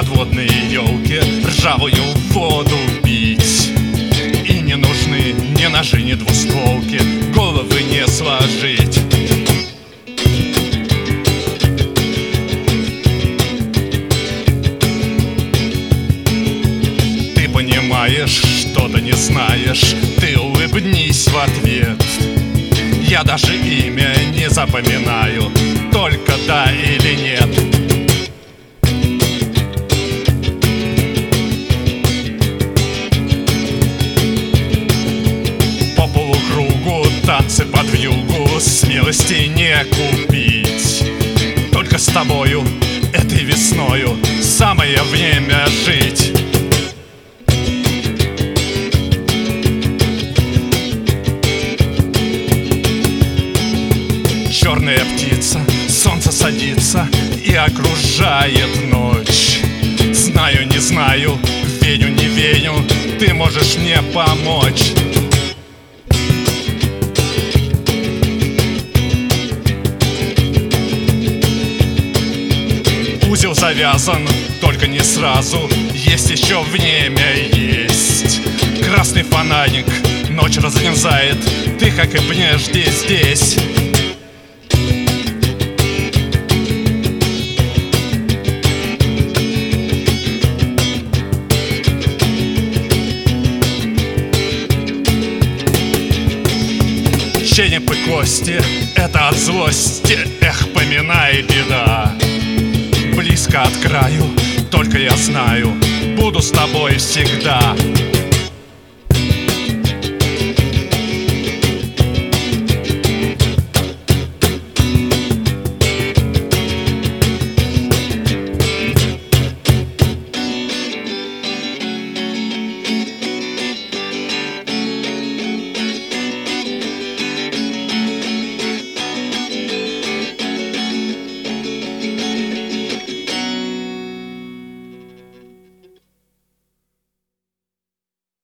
подводные елки, ржавую воду пить. И не нужны ни ножи, ни двустволки, головы не сложить. Ты понимаешь, что-то не знаешь, ты улыбнись в ответ. Я даже имя не запоминаю, только да или нет. По полукругу танцы под вьюгу, смелости не купить. Только с тобою этой весною самое время жить. Черная птица, солнце садится и окружает ночь. Знаю, не знаю, верю, не верю, ты можешь мне помочь. Узел завязан, только не сразу, есть еще время есть. Красный фонарик ночь разрезает, ты, как и прежде, здесь. Череп и кости — это от злости, эх, поминай, беда. Близко от краю, только я знаю, буду с тобой всегда.